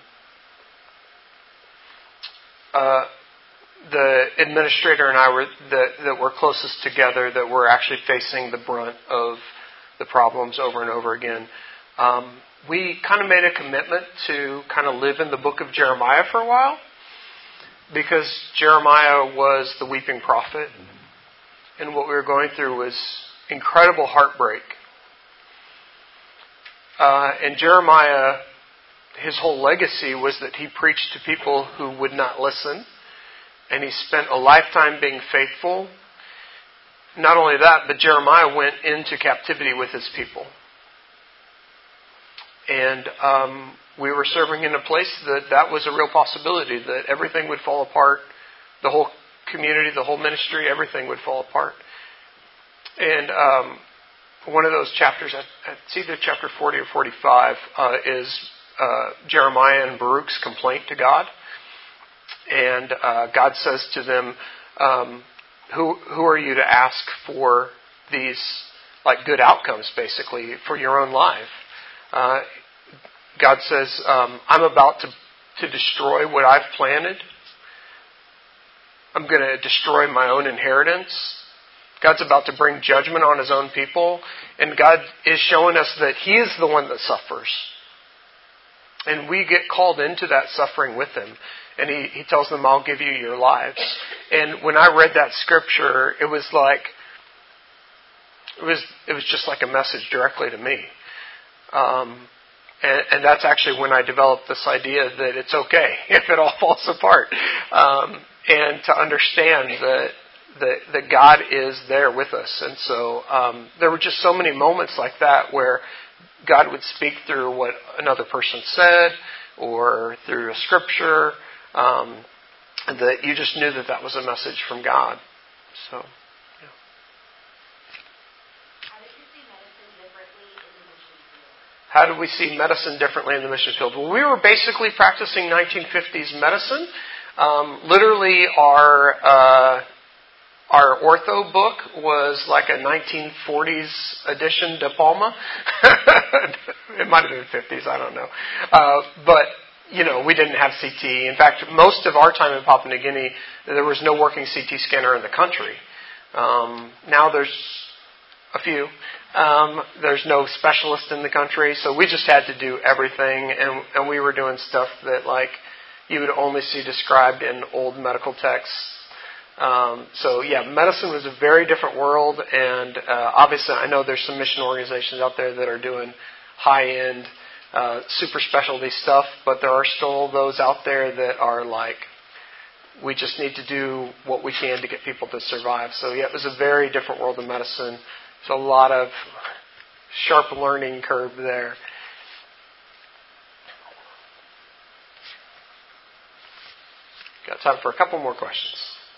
uh, the administrator and I were that, that were closest together, that were actually facing the brunt of the problems over and over again. Um, we kind of made a commitment to kind of live in the book of Jeremiah for a while, because Jeremiah was the weeping prophet, and what we were going through was incredible heartbreak. Uh, and Jeremiah, his whole legacy was that he preached to people who would not listen, and he spent a lifetime being faithful. Not only that, but Jeremiah went into captivity with his people. And um, we were serving in a place that that was a real possibility, that everything would fall apart. The whole community, the whole ministry, everything would fall apart. And um, one of those chapters, it's either chapter forty or forty-five, uh, is uh, Jeremiah and Baruch's complaint to God. And uh, God says to them, um, Who who are you to ask for these like good outcomes, basically, for your own life? Uh, God says, um, I'm about to, to destroy what I've planted. I'm going to destroy my own inheritance. God's about to bring judgment on His own people. And God is showing us that He is the one that suffers. And we get called into that suffering with Him. And he, he tells them, I'll give you your lives. And when I read that scripture, it was like, It was it was just like a message directly to me. Um, and, and that's actually when I developed this idea that it's okay if it all falls apart. Um, and to understand that, that that God is there with us. And so um, there were just so many moments like that where God would speak through what another person said or through a scripture, um, that you just knew that that was a message from God. So, yeah. How did we see medicine differently in the mission field? Well, we were basically practicing nineteen fifties medicine. Um, literally, our uh, our ortho book was like a nineteen forties edition De Palma. It might have been fifties, I don't know. Uh, but, you know, we didn't have C T. In fact, most of our time in Papua New Guinea, there was no working C T scanner in the country. Um, now there's a few. Um, there's no specialist in the country, so we just had to do everything, and, and we were doing stuff that, like, you would only see described in old medical texts. Um, so, yeah, medicine was a very different world, and uh, obviously I know there's some mission organizations out there that are doing high-end, uh, super specialty stuff, but there are still those out there that are like, we just need to do what we can to get people to survive. So, yeah, it was a very different world of medicine. There's a lot of sharp learning curve there. Got time for a couple more questions.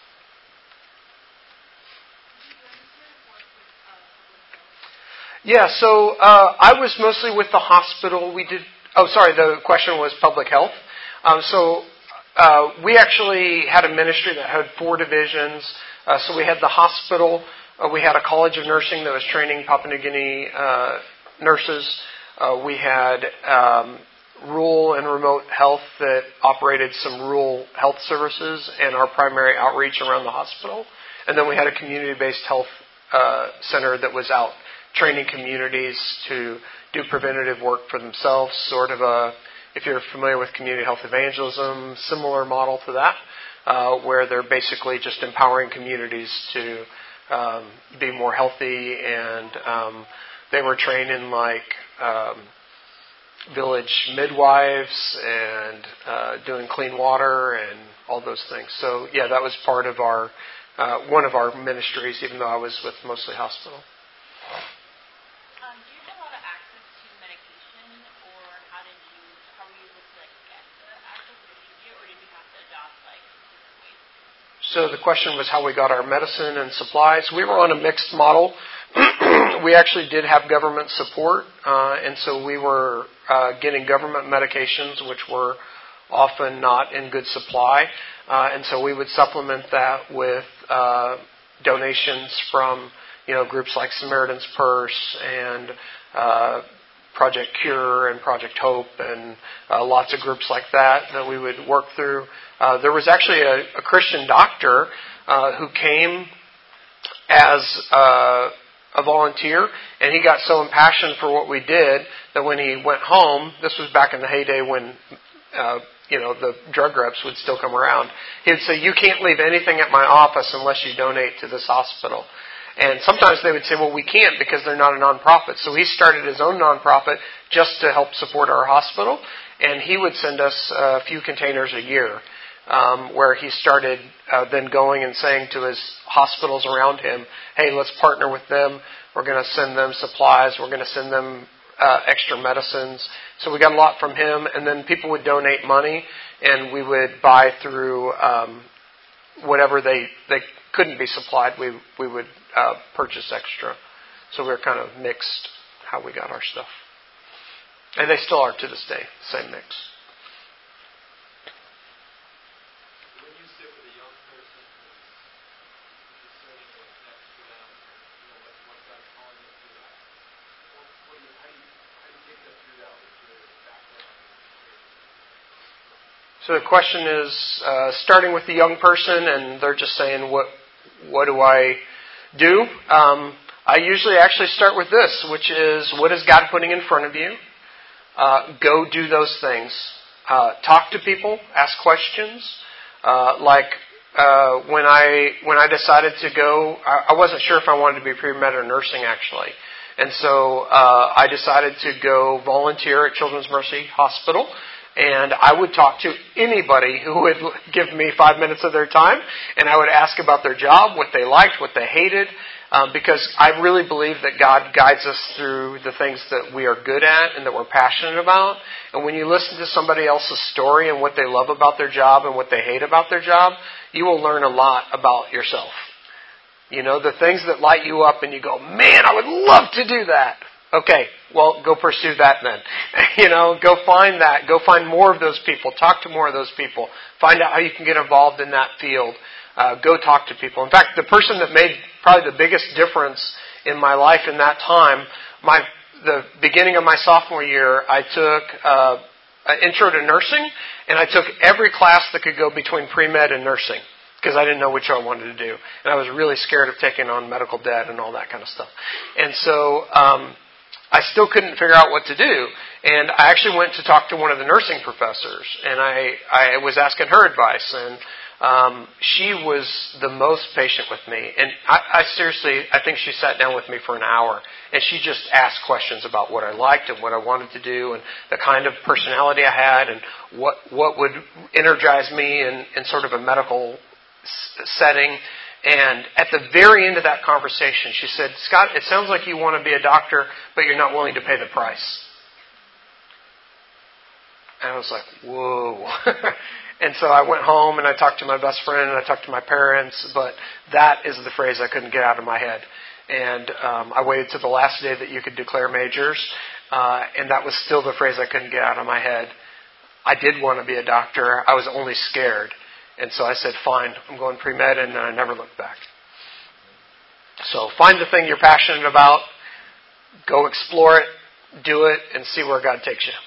Yeah, so uh, I was mostly with the hospital. We did. Oh, sorry. The question was public health. Um, so uh, we actually had a ministry that had four divisions. Uh, so we had the hospital. Uh, we had a college of nursing that was training Papua New Guinea uh, nurses. Uh, we had um, rural and remote health that operated some rural health services and our primary outreach around the hospital. And then we had a community-based health uh, center that was out training communities to do preventative work for themselves, sort of a, if you're familiar with community health evangelism, similar model to that, uh, where they're basically just empowering communities to um, be more healthy, and um, they were training like um, village midwives and uh, doing clean water and all those things. So, yeah, that was part of our, uh, one of our ministries, even though I was with mostly hospital. So the question was how we got our medicine and supplies. We were on a mixed model. We actually did have government support, uh, and so we were uh, getting government medications, which were often not in good supply. Uh, and so we would supplement that with uh, donations from, you know, groups like Samaritan's Purse and uh, Project Cure and Project Hope and uh, lots of groups like that that we would work through. Uh, there was actually a, a Christian doctor uh, who came as uh, a volunteer, and he got so impassioned for what we did that when he went home, this was back in the heyday when uh, you know the drug reps would still come around, he would say, "You can't leave anything at my office unless you donate to this hospital." And sometimes they would say, well, we can't because they're not a nonprofit. So he started his own nonprofit just to help support our hospital. And he would send us a few containers a year, um, where he started uh, then going and saying to his hospitals around him, hey, let's partner with them. We're going to send them supplies. We're going to send them uh, extra medicines. So we got a lot from him. And then people would donate money, and we would buy through um, whatever they, they couldn't be supplied. We, we would Uh, purchase extra. So we were kind of mixed how we got our stuff. And they still are to this day, same mix. When you sit with a young person who's discerning what's next for them, you know, what, what God's calling them to, that, what, what do you, how, do you, how do you take them through that with your background? So the question is, uh, starting with the young person, and they're just saying, what, what do I do? Um, I usually actually start with this, which is, what is God putting in front of you? Uh, go do those things. Uh, talk to people. Ask questions. Uh, like uh, when I when I decided to go, I, I wasn't sure if I wanted to be pre-med or nursing actually. And so uh, I decided to go volunteer at Children's Mercy Hospital. And I would talk to anybody who would give me five minutes of their time. And I would ask about their job, what they liked, what they hated. Um, because I really believe that God guides us through the things that we are good at and that we're passionate about. And when you listen to somebody else's story and what they love about their job and what they hate about their job, you will learn a lot about yourself. You know, the things that light you up and you go, man, I would love to do that. Okay, well, go pursue that then. You know, go find that. Go find more of those people. Talk to more of those people. Find out how you can get involved in that field. Uh, go talk to people. In fact, the person that made probably the biggest difference in my life in that time, my the beginning of my sophomore year, I took uh, an intro to nursing, and I took every class that could go between pre-med and nursing because I didn't know which I wanted to do. And I was really scared of taking on medical debt and all that kind of stuff. And so um, I still couldn't figure out what to do. And I actually went to talk to one of the nursing professors, and I, I was asking her advice. And um, she was the most patient with me. And I, I seriously, I think she sat down with me for an hour, and she just asked questions about what I liked and what I wanted to do and the kind of personality I had and what, what would energize me in, in sort of a medical setting. And at the very end of that conversation, she said, Scott, it sounds like you want to be a doctor, but you're not willing to pay the price. And I was like, whoa. And so I went home and I talked to my best friend and I talked to my parents, but that is the phrase I couldn't get out of my head. And um, I waited to the last day that you could declare majors, uh, and that was still the phrase I couldn't get out of my head. I did want to be a doctor. I was only scared. And so I said, fine, I'm going pre-med, and I never looked back. So find the thing you're passionate about, go explore it, do it, and see where God takes you.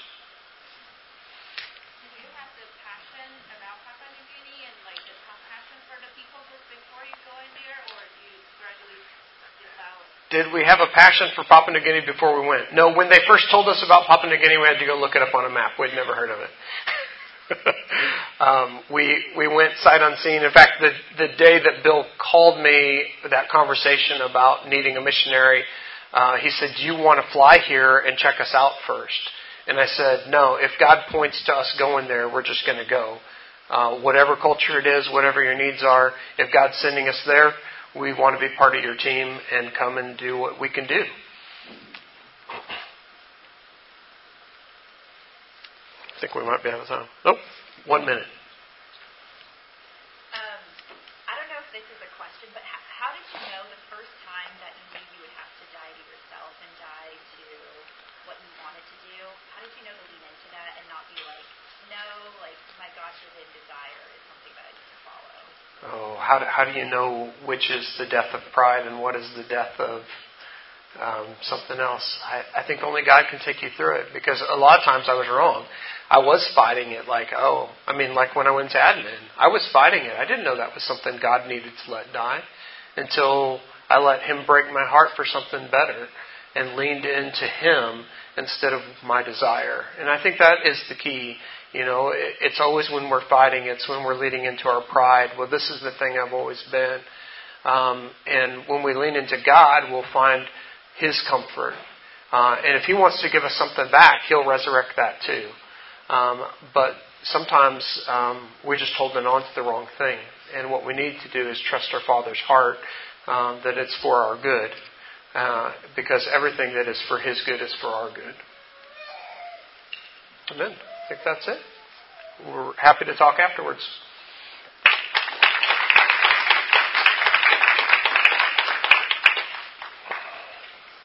Did you have the passion about Papua New Guinea and like the passion for the people just before you go in there, or do you gradually develop? Did we have a passion for Papua New Guinea before we went? No, when they first told us about Papua New Guinea, we had to go look it up on a map. We'd never heard of it. um, we we went sight unseen. In fact, the the day that Bill called me, that conversation about needing a missionary, uh, he said, "Do you want to fly here and check us out first?" And I said, "No. If God points to us going there, we're just going to go. Uh, whatever culture it is, whatever your needs are, if God's sending us there, we want to be part of your team and come and do what we can do." I think we might be out of time. Oh, one minute. Um, I don't know if this is a question, but how, how did you know the first time that you knew you would have to die to yourself and die to what you wanted to do? How did you know to lean into that and not be like, no, like my God-given desire is something that I need to follow? Oh, how do, how do you know which is the death of pride and what is the death of um, something else? I, I think only God can take you through it, because a lot of times I was wrong. I was fighting it like, oh, I mean, like when I went to admin, I was fighting it. I didn't know that was something God needed to let die until I let Him break my heart for something better and leaned into Him instead of my desire. And I think that is the key. You know, it, it's always when we're fighting, it's when we're leading into our pride. Well, this is the thing I've always been. Um, and when we lean into God, we'll find His comfort. Uh, and if He wants to give us something back, He'll resurrect that too. Um, but sometimes um, we're just holding on to the wrong thing. And what we need to do is trust our Father's heart, um, that it's for our good. Uh, because everything that is for His good is for our good. Amen. I think that's it. We're happy to talk afterwards.